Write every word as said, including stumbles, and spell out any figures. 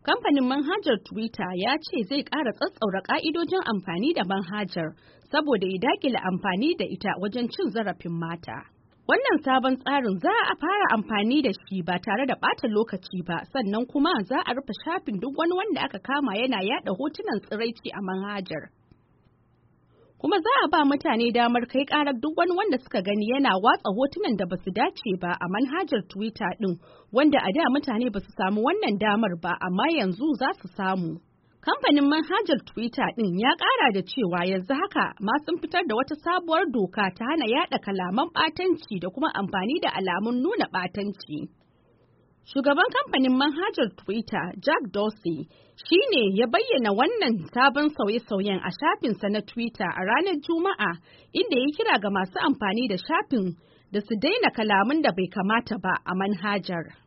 Kamfanin manhajar Twitter ya ce zai ƙara tsatsaura ƙa'idojin amfani da manhajar saboda ya daƙile amfani da ita wajen cin zarafin mata. Wannan sabon tsarin za a fara amfani da shi ba tare da ɓata lokaci ba, sannan kuma za a rufe shafin duk wani wanda aka kama yana yaɗa hotunan tsiraici a manhajar. Kuma za a ba mutane damar kai ƙarar duk wani wanda suka gani yana watsa hotunan da basu dace ba a manhajar Twitter ɗin, wanda a da mutane basu samu wannan damar ba, amma yanzu za su samu. Kamfanin manhajar Twitter ɗin ya ƙara da cewa yanzu haka ma sun fitar da wata sabuwar doka ta hana yaɗa kalaman ɓatanci da kuma amfani da alamun nuna ɓatanci. Shugaban kamfanin manhajar Twitter, Jack Dorsey, shi ne ya bayyana wannan sabon sauye-sauyen a shafinsa na Twitter a ranar Juma'a, inda ya kira ga masu amfani da shafin da su daina kalaman da bai kamata ba a manhajar.